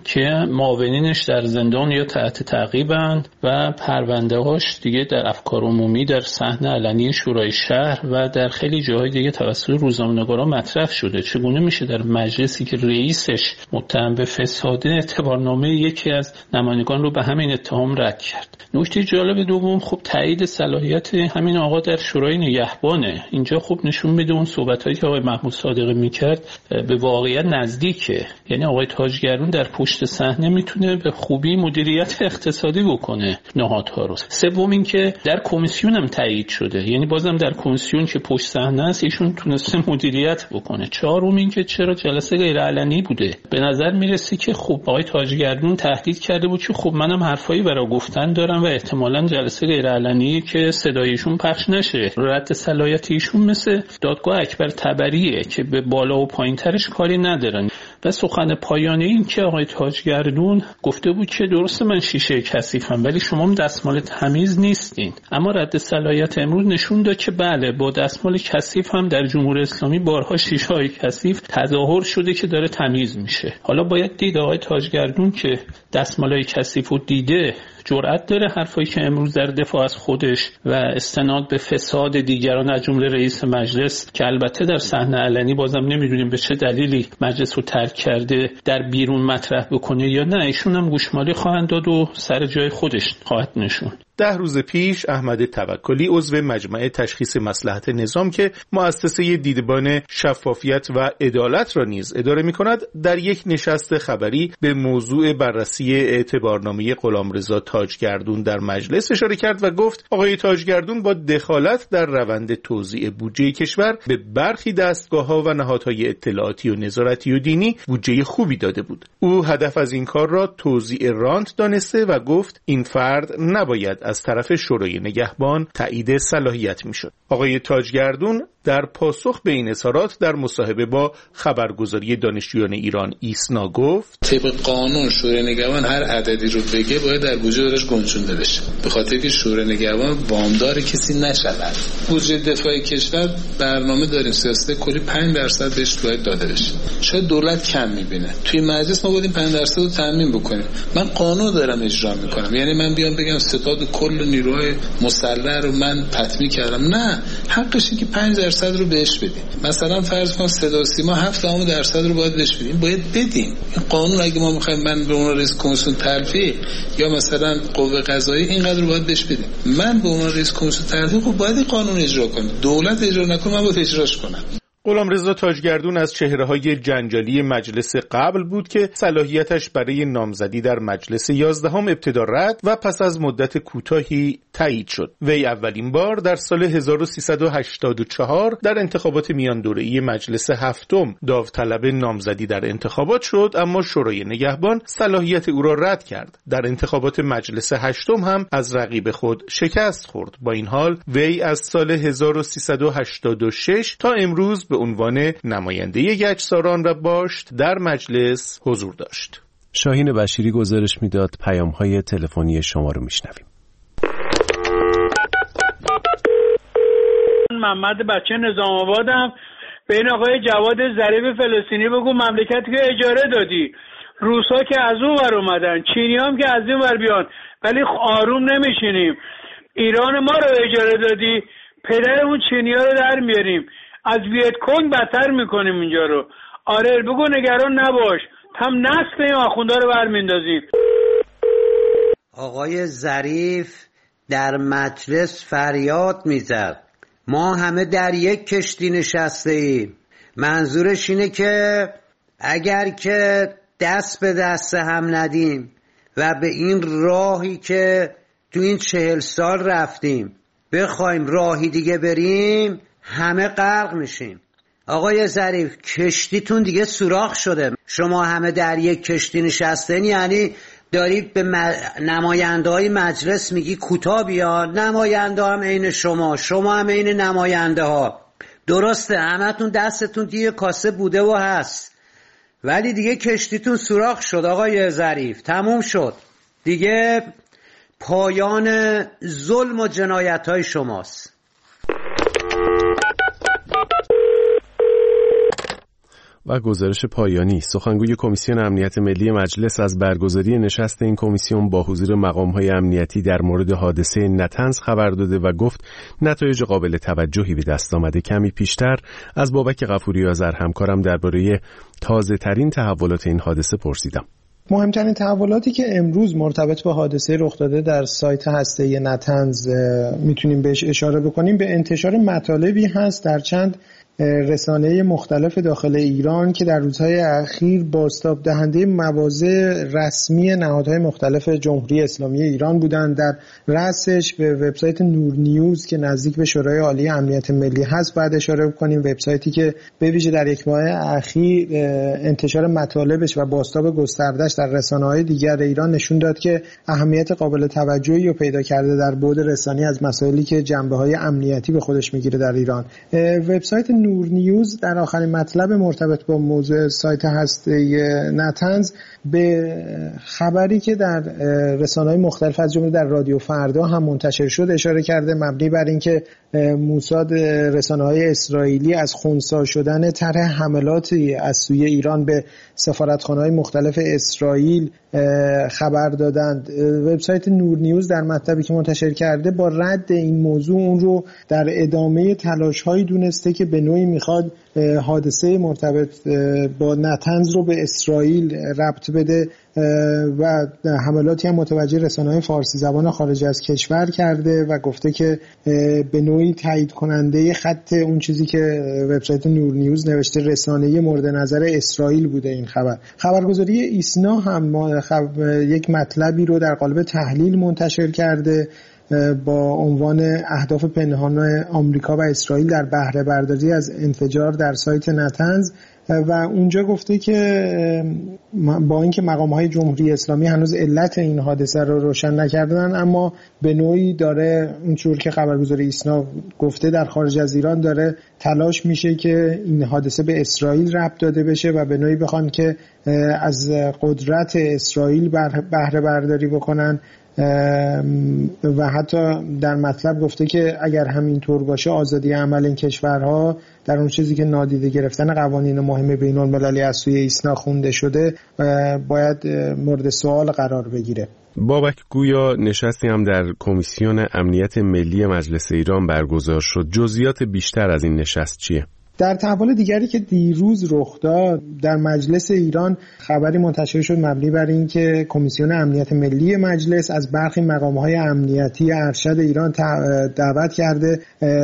که معاونینش در زندان یا تحت تعقیبند و پرونده‌هاش دیگه در افکار عمومی در صحنه علنی شورای شهر و در خیلی جاهای دیگه توسط روزنامه‌نگارا مطرح شده. چگونه میشه در مجلسی که رئیسش متهم به فساد اعتبارنامه یکی از نمایندگان رو به همین اتهام رد کرد؟ نکته جالب دوم خب تایید صلاحیت همین آقا در شورای نگهبانه. اینجا خب نشون میده اون صحبتایی که آقای محمود صادقی میکرد به واقعیت نزدیکه. یعنی آقای تاجگرون در پشت صحنه میتونه به خوبی مدیریت اقتصادی بکنه نهادها رو. سوم این که در کمیسیون هم تایید شده، یعنی بازم در کمیسیون که پشت صحنه است ایشون تونسته مدیریت بکنه. چهارم این که چرا جلسه غیر علنی بوده. به نظر میرسه که خب آقای تاجگرون تهدید کرده بود که خب منم حرفایی برای گفتن دارم و احتمالاً جلسه غیر علنی که صدایشون پخش نشه. رد صلاحیت ایشون مثل دادگاه اکبر طبریه که به بالا و پایین ترش کاری ندارن. و سخن پایانی این که آقای تاجگردون گفته بود که درسته من شیشه کثیفم ولی شما هم دستمال تمیز نیستین. اما رد صلاحیت امروز نشون داد که بله با دستمال کثیف هم در جمهوری اسلامی بارها شیشه های کثیف تظاهر شده که داره تمیز میشه. حالا باید دید آقای تاجگردون که دستمالای کثیف رو دیده جرأت داره حرفایی که امروز در دفاع از خودش و استناد به فساد دیگران از جمله رئیس مجلس که البته در صحنه علنی بازم نمیدونیم به چه دلیلی مجلس رو ترک کرده در بیرون مطرح بکنه یا نه، ایشون هم گوشمالی خواهند داد و سر جای خودش خواهد نشون. ده روز پیش احمد توکلی عضو مجمع تشخیص مصلحت نظام که مؤسسه دیدبان شفافیت و عدالت را نیز اداره می‌کند در یک نشست خبری به موضوع بررسی اعتبارنامه غلامرضا تاجگردون در مجلس اشاره کرد و گفت آقای تاجگردون با دخالت در روند توزیع بودجه کشور به برخی دستگاه‌ها و نهادهای اطلاعاتی و نظارتی و دینی بودجه خوبی داده بود. او هدف از این کار را توزیع رانت دانسته و گفت این فرد نباید از طرف شورای نگهبان تایید صلاحیت میشد. آقای تاجگردون در پاسخ به این اظهارات در مصاحبه با خبرگزاری دانشجویان ایران ایسنا گفت طبق قانون شورای نگهبان هر عددی رو بگه باید در بودجه دارش گنجونده بشه، به خاطر که شورای نگهبان وامدار کسی نشود. بودجه دفاع کشور برنامه داریم سیاست کلی پنج درصد بهش باید داده بشه. شاید دولت کم میبینه، توی مجلس ما باید پنج درصد رو تضمین بکنیم. من قانون دارم اجرا میکنم، یعنی من بیام بگم ستاد کل نیروهای مسلح رو من تطمیع کردم؟ نه، حقشه که پنج درصد رو بهش بدیم. مثلا فرض کن صدا و سیما هفت درصد رو باید بهش بدیم، باید بدیم. این قانون اگه ما میخوایم من به عنوان رئیس کمیسیون ترفیع یا مثلا قوه قضاییه اینقدر رو باید بهش بدیم، من به عنوان رئیس کمیسیون ترفیع خب باید این قانون اجرا کنم. دولت اجرا نکنه من باید اجراش کنم. غلامرضا تاجگردون از چهره‌های جنجالی مجلس قبل بود که صلاحیتش برای نامزدی در مجلس یازدهم ابتدا رد و پس از مدت کوتاهی تایید شد. وی اولین بار در سال هزار و سیصد و هشتاد و چهار در انتخابات میان دوره‌ای مجلس هفتم داوطلب نامزدی در انتخابات شد، اما شورای نگهبان صلاحیت او را رد کرد. در انتخابات مجلس هشتم هم از رقیب خود شکست خورد. با این حال وی از سال هزار و سیصد و هشتاد و شش تا امروز به عنوان نماینده گچساران و باشت در مجلس حضور داشت. شاهین بشیری گزارش میداد. پیام‌های تلفنی شما رو میشنویم. محمد بچه نظام آبادم. به این آقای جواد ظریف فلسطینی بگو مملکتی که اجاره دادی، روسا که از اون ور اومدن، چینی هم که از این ور بیان، ولی آروم نمیشینیم. ایران ما رو اجاره دادی، پدر اون چینی ها رو در میاریم، از ویت کنگ بدتر میکنیم اینجا رو. آره بگو نگران نباش، هم نسل این آخوندا رو برمیندازیم. آقای ظریف در مجلس فریاد میزد ما همه در یک کشتی نشسته ایم. منظورش اینه که اگر که دست به دست هم ندیم و به این راهی که تو این چهل سال رفتیم بخوایم راهی دیگه بریم همه غرق میشیم. آقای ظریف کشتیتون دیگه سوراخ شده، شما همه در یک کشتی نشستین، یعنی دارید به نماینده های مجلس میگی کوتاه بیان، نماینده هم عین شما، شما هم عین نماینده ها. درسته همتون دستتون دیگه کاسه بوده و هست، ولی دیگه کشتیتون سوراخ شد آقای ظریف، تموم شد دیگه، پایان ظلم و جنایت های شماست. و گزارش پایانی. سخنگوی کمیسیون امنیت ملی مجلس از برگزاری نشست این کمیسیون با حضور مقام‌های امنیتی در مورد حادثه نتنز خبر داده و گفت نتایج قابل توجهی به دست آمده. کمی پیشتر از بابک غفوری آذر همکارم درباره تازه‌ترین تحولات این حادثه پرسیدم. مهمترین تحولاتی که امروز مرتبط به حادثه رخ داده در سایت هسته‌ای نتنز میتونیم بهش اشاره بکنیم به انتشار مطالبی هست در چند رسانه مختلف داخل ایران که در روزهای اخیر بازتاب دهنده مواضع رسمی نهادهای مختلف جمهوری اسلامی ایران بودند. در رأسش به وبسایت نور نیوز که نزدیک به شورای عالی امنیت ملی هست بعد اشاره بکنیم، وبسایتی که به ویژه در یک ماه اخیر انتشار مطالبش و بازتاب گسترده‌اش در رسانه‌های دیگر ایران نشون داد که اهمیت قابل توجهی رو پیدا کرده در بعد رسانی از مسائلی که جنبه‌های امنیتی به خودش میگیره در ایران. وبسایت نور نیوز در آخرین مطلب مرتبط با موضوع سایت هسته‌ای نتنز به خبری که در رسانه‌های مختلف از جمله در رادیو فردا هم منتشر شد اشاره کرده، مبنی بر اینکه موساد رسانه‌های اسرائیلی از خنثی شدن طرح حملاتی از سوی ایران به سفارتخانه‌های مختلف اسرائیل خبر دادند. وبسایت نور نیوز در مطلبی که منتشر کرده با رد این موضوع اون رو در ادامه تلاش‌هایی دونسته که به نوعی میخواد حادثه مرتبط با نتنز رو به اسرائیل ربط بده و حملاتی هم متوجه رسانه‌های فارسی زبان خارج از کشور کرده و گفته که به نوعی تایید کننده خط اون چیزی که وبسایت نور نیوز نوشته رسانه‌ای مورد نظر اسرائیل بوده. این خبر خبرگزاری ایسنا هم خب یک مطلبی رو در قالب تحلیل منتشر کرده با عنوان اهداف پنهان آمریکا و اسرائیل در بهره برداری از انفجار در سایت نتنز و اونجا گفته که با اینکه مقام‌های جمهوری اسلامی هنوز علت این حادثه رو روشن نکردن، اما به نوعی داره اونجور که خبرگزاری ایسنا گفته در خارج از ایران داره تلاش میشه که این حادثه به اسرائیل ربط داده بشه و به نوعی بخوان که از قدرت اسرائیل بهره برداری بکنن و حتی در مطلب گفته که اگر همینطور باشه آزادی عمل این کشورها در اون چیزی که نادیده گرفتن قوانین مهم بین‌المللی از سوی ایسنا خونده شده باید مورد سوال قرار بگیره. بابک، گویا نشستی هم در کمیسیون امنیت ملی مجلس ایران برگزار شد. جزئیات بیشتر از این نشست چیه؟ در تحول دیگری که دیروز رخ داد در مجلس ایران خبری منتشر شد مبنی بر این که کمیسیون امنیت ملی مجلس از برخی مقام‌های امنیتی ارشد ایران دعوت کرده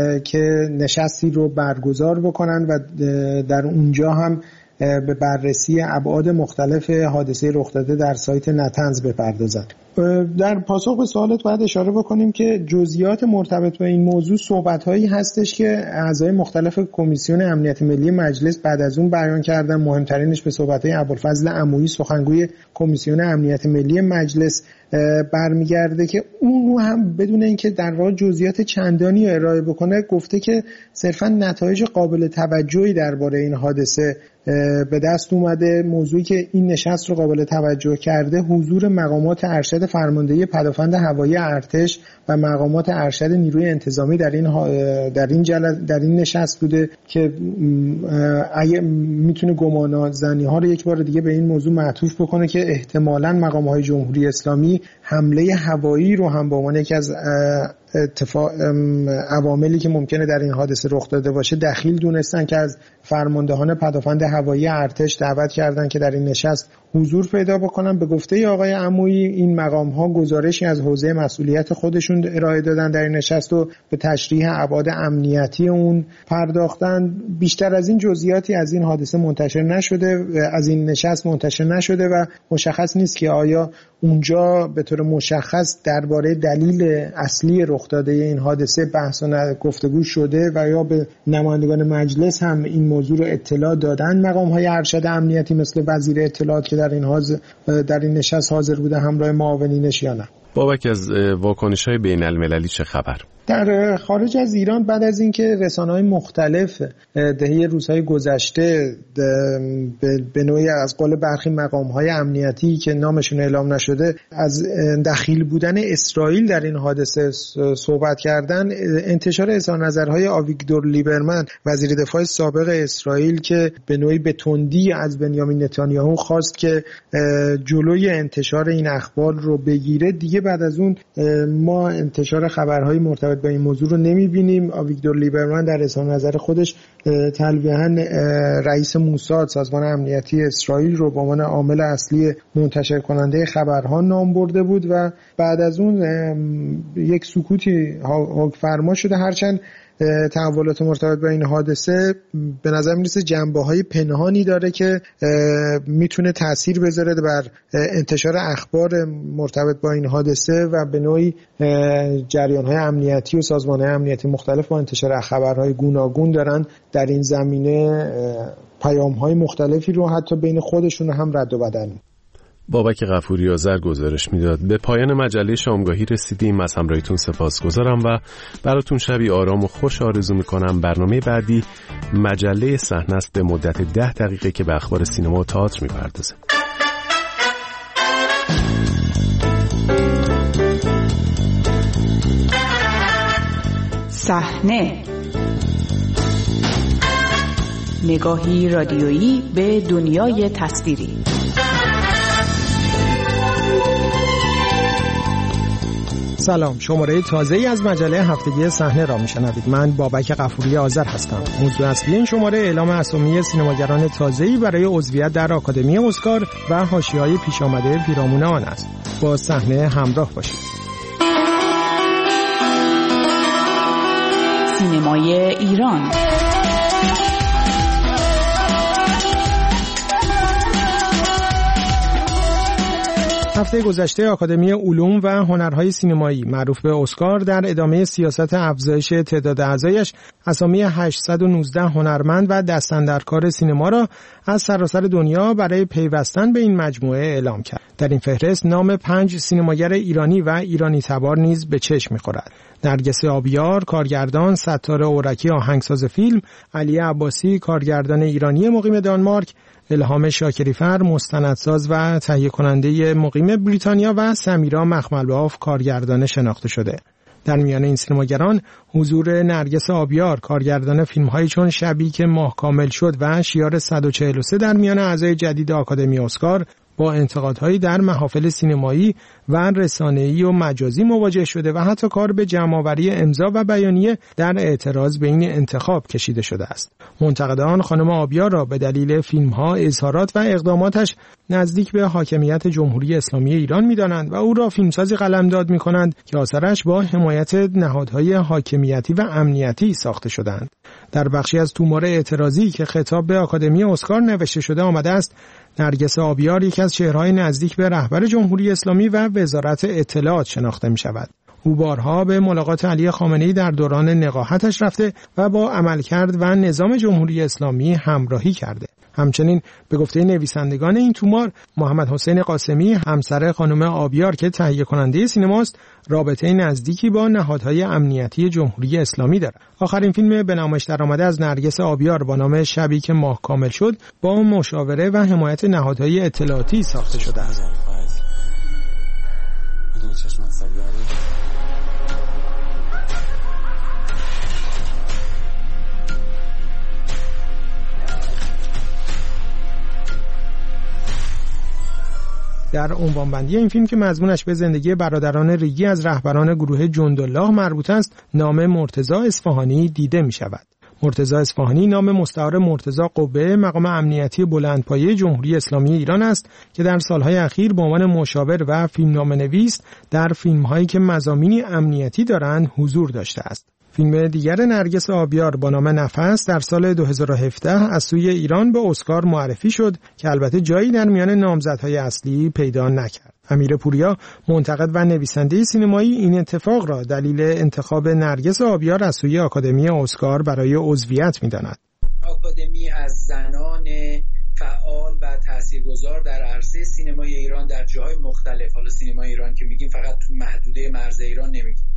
که نشستی رو برگزار بکنن و در اونجا هم به بررسی ابعاد مختلف حادثه رخ داده در سایت نتنز بپردازند. در پاسخ به سوالت باید اشاره بکنیم که جزئیات مرتبط با این موضوع صحبت‌هایی هستش که اعضای مختلف کمیسیون امنیت ملی مجلس بعد از اون بیان کردن. مهمترینش به صحبت‌های ابوالفضل عمویی سخنگوی کمیسیون امنیت ملی مجلس برمیگرده که اون هم بدون اینکه در واقع جزئیات چندانی ارائه بکنه گفته که صرفاً نتایج قابل توجهی درباره این حادثه به دست اومده. موضوعی که این نشست رو قابل توجه کرده حضور مقامات ارشد فرماندهی پدافند هوایی ارتش و مقامات ارشد نیروی انتظامی در این در این جل... در این نشست بوده که اگه میتونه گمانه‌زنی ها رو یک بار دیگه به این موضوع معطوف بکنه که احتمالاً مقام‌های جمهوری اسلامی حمله هوایی رو هم به عنوان یکی از اتفاق عواملی که ممکنه در این حادثه رخ داده باشه دخیل دونستن که از فرماندهان پدافند هوایی ارتش دعوت کردن که در این نشست حضور پیدا بکنن. به گفته آقای عمویی این مقام ها گزارشی از حوزه مسئولیت خودشون ارائه دادن در این نشست و به تشریح ابعاد امنیتی اون پرداختن. بیشتر از این جزئیاتی از این حادثه منتشر نشده، از این نشست منتشر نشده و مشخص نیست که آیا اونجا به طور مشخص درباره دلیل اصلی رخ داده این حادثه بحث و گفتگو شده و یا به نمایندگان مجلس هم این موضوع رو اطلاع دادن مقام‌های ارشد امنیتی مثل وزیر اطلاعات که در این حاضر در این نشست حاضر بوده همراه معاونینش یا نه. بابک، از واکنش‌های بین‌المللی چه خبر؟ در خارج از ایران بعد از اینکه رسانه‌های مختلف دهه روزهای گذشته به نوعی از قول برخی مقام‌های امنیتی که نامشون اعلام نشده از دخیل بودن اسرائیل در این حادثه صحبت کردن، انتشار اظهار نظرهای آویگدور لیبرمن وزیر دفاع سابق اسرائیل که به نوعی به تندی از بنیامین نتانیاهو خواست که جلوی انتشار این اخبار رو بگیره، دیگه بعد از اون ما انتشار خبرهای مرتبط با این موضوع رو نمی‌بینیم. آویگدور لیبرمن در اظهار نظر خودش تلویحاً رئیس موساد، سازمان امنیتی اسرائیل رو به عنوان عامل اصلی منتشر کننده خبرها نام برده بود و بعد از اون یک سکوتی حکم فرما شده، هرچند تحولات مرتبط با این حادثه به نظر میرسه جنبه‌های پنهانی داره که میتونه تأثیر بذاره بر انتشار اخبار مرتبط با این حادثه و به نوعی جریان‌های امنیتی و سازمان‌های امنیتی مختلف با انتشار خبرهای گوناگون دارن در این زمینه پیام‌های مختلفی رو حتی بین خودشون هم رد و بدل. بابک غفوری آذر گزارش میداد. به پایان مجله شامگاهی رسیدیم. از همراهیتون سپاسگزارم و براتون شبی آرام و خوش آرزو میکنم. برنامه بعدی مجله صحنه است به مدت ده دقیقه که به اخبار سینما و تئاتر میپردازه. صحنه، نگاهی رادیویی به دنیای تصویری. سلام، شماره تازه‌ای از مجله هفتگی صحنه را میشنوید. من بابک غفوری آذر هستم. موضوع اصلی این شماره اعلام اسامی سینماگران تازه‌ای برای عضویت در آکادمی اسکار و حاشیه‌های پیش آمده پیرامون آن است. با صحنه همراه باشید. سینمای ایران. هفته گذشته آکادمی علوم و هنرهای سینمایی معروف به اسکار در ادامه سیاست افزایش تعداد اعضایش اسامی هشتصد و نوزده هنرمند و دستاندرکار سینما را از سراسر دنیا برای پیوستن به این مجموعه اعلام کرد. در این فهرست نام پنج سینماگر ایرانی و ایرانی تبار نیز به چشم می‌خورد. نرگس آبیار، کارگردان، ستاره اورکی آهنگساز فیلم، علی عباسی، کارگردان ایرانی مقیم دانمارک، الهام شاکریفر، مستندساز و تهیه کننده مقیم بریتانیا و سمیرا مخملباف، کارگردان شناخته شده. در میان این سینماگران حضور نرگس آبیار، کارگردان فیلم‌هایی چون شبی که ماه کامل شد و شیار صد و چهل و سه در میان اعضای جدید آکادمی اسکار با انتقادهایی در محافل سینمایی و رسانه‌ای و مجازی مواجه شده و حتی کار به جمع‌آوری امضا و بیانیه در اعتراض به این انتخاب کشیده شده است. منتقدان خانم آبیار را به دلیل فیلم‌ها، اظهارات و اقداماتش نزدیک به حاکمیت جمهوری اسلامی ایران می‌دانند و او را فیلمسازی قلمداد می‌کنند که آثارش با حمایت نهادهای حاکمیتی و امنیتی ساخته شده‌اند. در بخشی از تومار اعتراضی که خطاب به آکادمی اسکار نوشته شده آمده است: نرگس آبیار یکی از چهره‌های نزدیک به رهبر جمهوری اسلامی و وزارت اطلاعات شناخته می‌شود. او بارها به ملاقات علی خامنه‌ای در دوران نقاهتش رفته و با عملکرد و نظام جمهوری اسلامی همراهی کرده. همچنین به گفته نویسندگان این تومار، محمد حسین قاسمی، همسر خانم آبیار که تهیه کننده سینماست، رابطه نزدیکی با نهادهای امنیتی جمهوری اسلامی دارد. آخرین فیلم به نمایش درآمده از نرگس آبیار با نام شبی که ماه کامل شد با مشاوره و حمایت نهادهای اطلاعاتی ساخته شده است. در عنوانبندی این فیلم که مضمونش به زندگی برادران ریگی از رهبران گروه جندالله مربوط است، نام مرتضی اصفهانی دیده می شود. مرتضی اصفهانی نام مستعار مرتضی قبه، مقام امنیتی بلندپایه جمهوری اسلامی ایران است که در سالهای اخیر به عنوان مشاور و فیلمنامه‌نویس در فیلم‌هایی که مضامینی امنیتی دارند حضور داشته است. فیلم دیگر نرگس آبیار با نام نفس در سال دو هزار و هفده از سوی ایران به اسکار معرفی شد که البته جایی در میان نامزدهای اصلی پیدا نکرد. امیر پوریا، منتقد و نویسنده سینمایی، این اتفاق را دلیل انتخاب نرگس آبیار از سوی آکادمی اسکار برای عضویت می‌داند. آکادمی از زنان فعال و تاثیرگذار در عرصه سینمای ایران در جاهای مختلف، حالا سینمای ایران که میگیم فقط تو محدوده مرز ایران نمیگیم،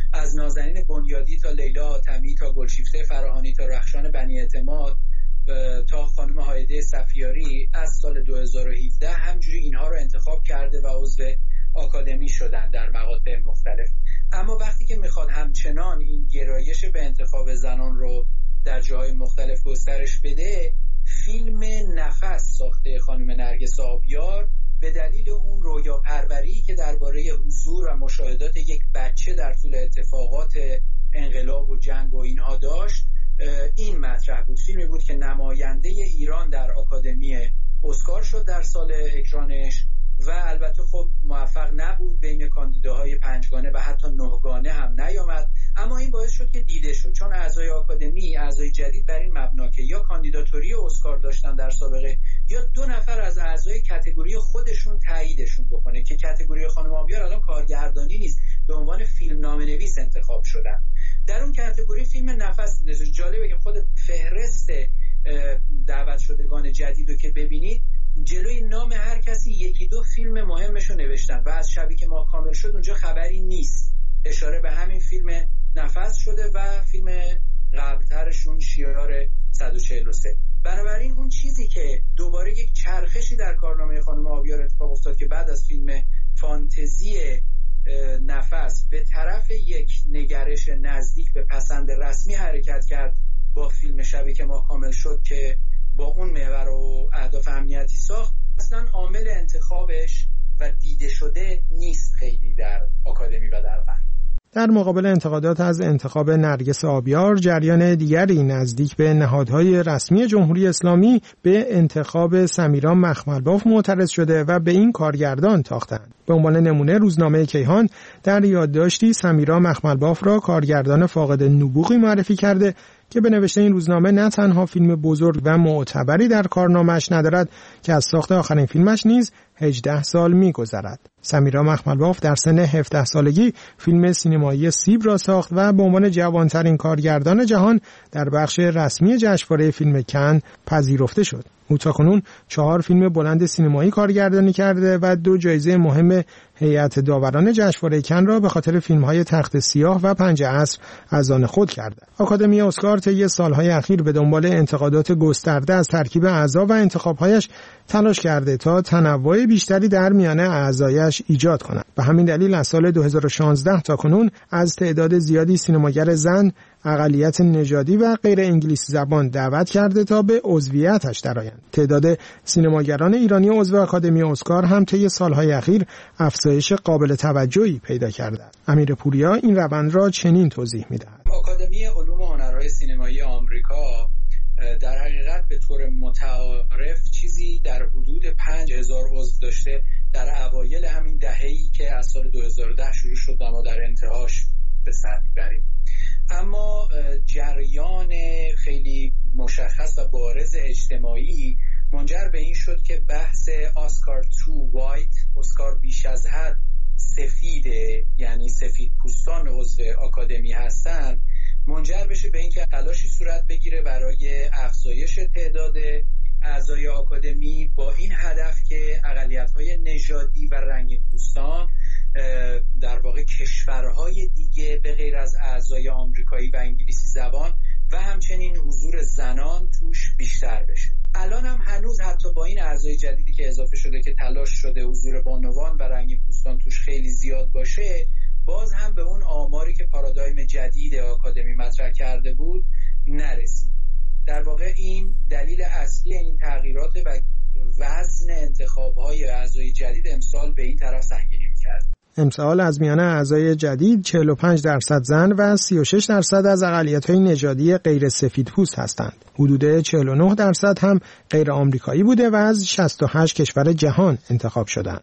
از نازنین بنیادی تا لیلا حاتمی تا گلشیفته فراهانی تا رخشان بنی اعتماد تا خانم هایده صفیاری از سال دو هزار و هفده همجوری اینها رو انتخاب کرده و عضو آکادمی شدن در مقاطع مختلف. اما وقتی که میخواد همچنان این گرایش به انتخاب زنان رو در جاهای مختلف گسترش بده، فیلم نفس ساخته خانم نرگس آبیار به دلیل اون رویا پروری که درباره حضور و مشاهدات یک بچه در طول اتفاقات انقلاب و جنگ و اینها داشت، این مطرح بود. فیلمی بود که نماینده ایران در آکادمی اسکار شد در سال اکرانش و البته خب موفق نبود، بین کاندیداهای پنجگانه و حتی نهگانه هم نیامد، اما این باعث شد که دیده شد، چون اعضای آکادمی، اعضای جدید بر این مبنا که یا کاندیداتوری اسکار داشتن در سابقه یا دو نفر از اعضای کاتگوری خودشون تاییدشون بکنه که کاتگوری خانم آبیار الان کارگردانی نیست، به عنوان فیلم نامه‌نویس انتخاب شدن. در اون کاتگوری فیلم نفس دیده. جالبه که خود فهرست دعوت شدگان جدیدو که ببینید جلوی نام هر کسی یکی دو فیلم مهمشو نوشتن و از شبی که ماه کامل شد اونجا خبری نیست. اشاره به همین فیلم نفس شده و فیلم قبلترشون شیار صد و چهل و سه. بنابراین اون چیزی که دوباره یک چرخشی در کارنامه خانم آبیار اتفاق افتاد که بعد از فیلم فانتزی نفس به طرف یک نگرش نزدیک به پسند رسمی حرکت کرد با فیلم شبی که ماه کامل شد که با اون محور و اهداف امنیتی ساخت، اصلا عامل انتخابش و دیده شده نیست خیلی در آکادمی و در غرب. در مقابل انتقادات از انتخاب نرگس آبیار، جریان دیگری نزدیک به نهادهای رسمی جمهوری اسلامی به انتخاب سمیرا مخملباف معترض شده و به این کارگردان تاختند. به عنوان نمونه روزنامه کیهان در یادداشتی سمیرا مخملباف را کارگردان فاقد نبوغی معرفی کرده که به نوشته این روزنامه نه تنها فیلم بزرگ و معتبری در کارنامه‌اش ندارد که از ساخت آخرین فیلمش نیز هجده سال می‌گذرد. سمیرا مخملباف در سن هفده سالگی فیلم سینمایی سیب را ساخت و به عنوان جوانترین کارگردان جهان در بخش رسمی جشنواره فیلم کن پذیرفته شد. او تاکنون چهار فیلم بلند سینمایی کارگردانی کرده و دو جایزه مهم هیئت داوران جشنواره کن را به خاطر فیلم‌های تخت سیاه و پنج عصر از آن خود کرده. آکادمی اسکار طی سال‌های اخیر به دنبال انتقادات گسترده از ترکیب اعضا و انتخاب‌هایش تلاش کرده تا تنوع بیشتری در میان اعضایش ایجاد کند. به همین دلیل از سال دو هزار و شانزده تا کنون از تعداد زیادی سینماگر زن، اقلیت نژادی و غیر انگلیسی زبان دعوت کرده تا به عضویتش درآیند. تعداد سینماگران ایرانی عضو آکادمی اسکار هم طی سالهای اخیر افزایش قابل توجهی پیدا کرده است. امیر پوریا این روند را چنین توضیح می‌دهد. آکادمی علوم و هنرهای سینمایی آمریکا در حقیقت به طور متعارف چیزی در حدود پنج هزار عضو داشته در اوایل همین دهه‌ای که از سال دو هزار و ده شروع شد و ما در انتهاش به سر می‌بریم. اما جریان خیلی مشخص و بارز اجتماعی منجر به این شد که بحث اسکار تو وایت، اسکار بیش از حد سفیده، یعنی سفید پوستان عضو آکادمی هستن، منجر بشه به این که تلاشی صورت بگیره برای افزایش تعداد اعضای آکادمی با این هدف که اقلیت‌های نژادی و رنگین پوستان در واقع کشورهای دیگه به غیر از اعضای آمریکایی و انگلیسی زبان و همچنین حضور زنان توش بیشتر بشه. الان هم هنوز حتی با این اعضای جدیدی که اضافه شده که تلاش شده حضور بانوان و رنگین پوستان توش خیلی زیاد باشه، باز هم به اون آماری که پارادایم جدید آکادمی مطرح کرده بود نرسید. در واقع این دلیل اصلی این تغییرات و وزن انتخاب‌های اعضای جدید امسال به این طرف سنگینی می‌کرد. امسال از میان اعضای جدید چهل و پنج درصد زن و سی و شش درصد از اقلیت‌های نژادی غیر سفیدپوست هستند. حدود چهل و نه درصد هم غیر آمریکایی بوده و از شصت و هشت کشور جهان انتخاب شدند.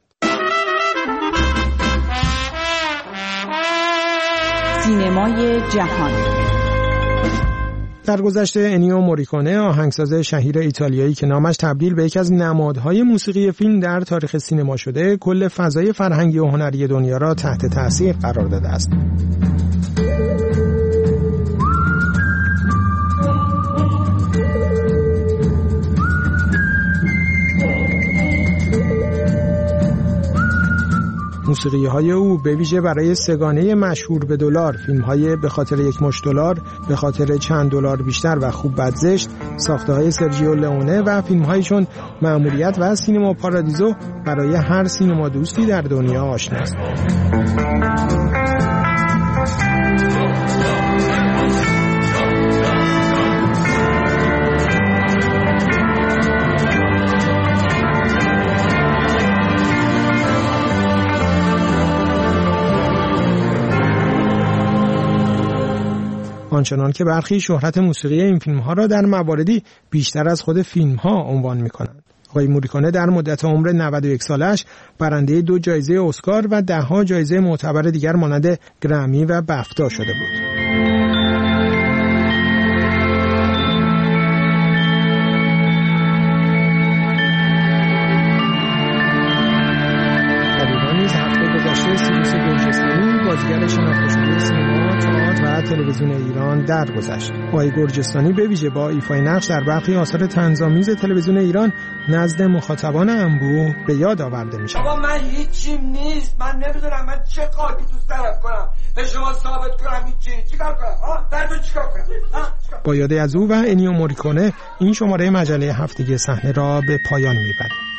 سینمای جهان. در گذشته انیو موریکونه، آهنگساز شهیر ایتالیایی که نامش تبدیل به یکی از نمادهای موسیقی فیلم در تاریخ سینما شده، کل فضای فرهنگی و هنری دنیا را تحت تأثیر قرار داده است. موسیقی‌های او به ویژه برای سگانه مشهور به دلار، فیلم‌های به خاطر یک مشت دلار، به خاطر چند دلار بیشتر و خوب بد زشت، ساخته‌های سرجیو لئونه و فیلم‌هایی چون مأموریت و سینما پارادیزو برای هر سینما دوستی در دنیا آشناست. آنچنان که برخی شهرت موسیقی این فیلم‌ها را در مواردی بیشتر از خود فیلم‌ها عنوان می‌کنند. آقای موریکونه در مدت عمر نود و یک سالش برنده دو جایزه اسکار و ده‌ها جایزه معتبر دیگر مانند گرمی و بفتا شده بود. بازیگر شناخته شده سینما، تئاتر و تلویزیون ایران درگذشت. آقای گرجستانی به ویژه با ایفای نقش در برخی آثار طنزآمیز تلویزیون ایران نزد مخاطبان انبوه به یاد آورده میشه. بابا من هیچی نیست، من نمیدونم من چه خاکی تو سرت کنم، به شما ثابت کنم هیچی. چیکار کنم؟ ها؟ دردو چیکار کنم؟ با یاد از او و انیو موریکونه این شماره مجله هفتگی صحنه را به پایان میبریم.